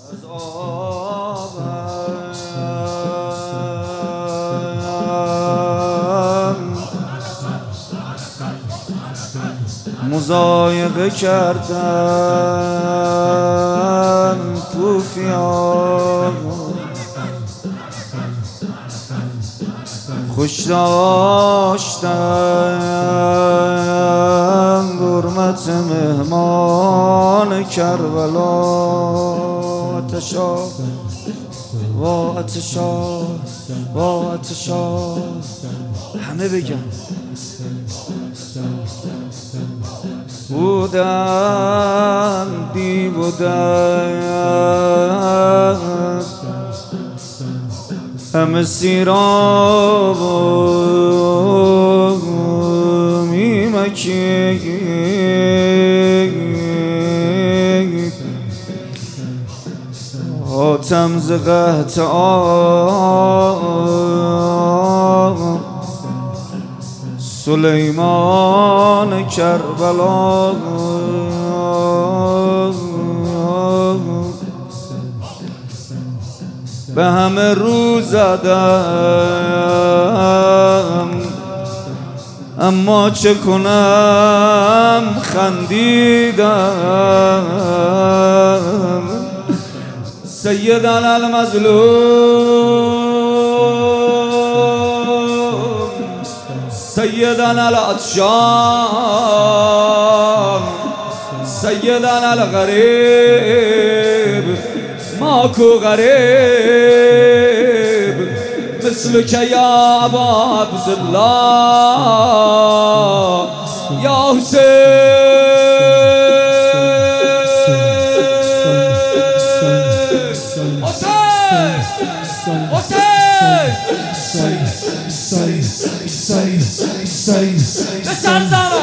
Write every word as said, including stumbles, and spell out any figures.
از آبم مضایقه کردم کوفیان، خوش داشتم حرمت مهمان کربلا. آتشا و آتشا و آتشا همه بگم بودم دی بودم همه سیراب و میمکید آتم ز قحط آب سلیمان کربلا. به همه رو زدم اما چه کنم خندیدم. سیدنا المظلوم سیدنا العطشان سیدنا الغریب ماکو غریب مثلک یا ابا عبدالله یا حسین.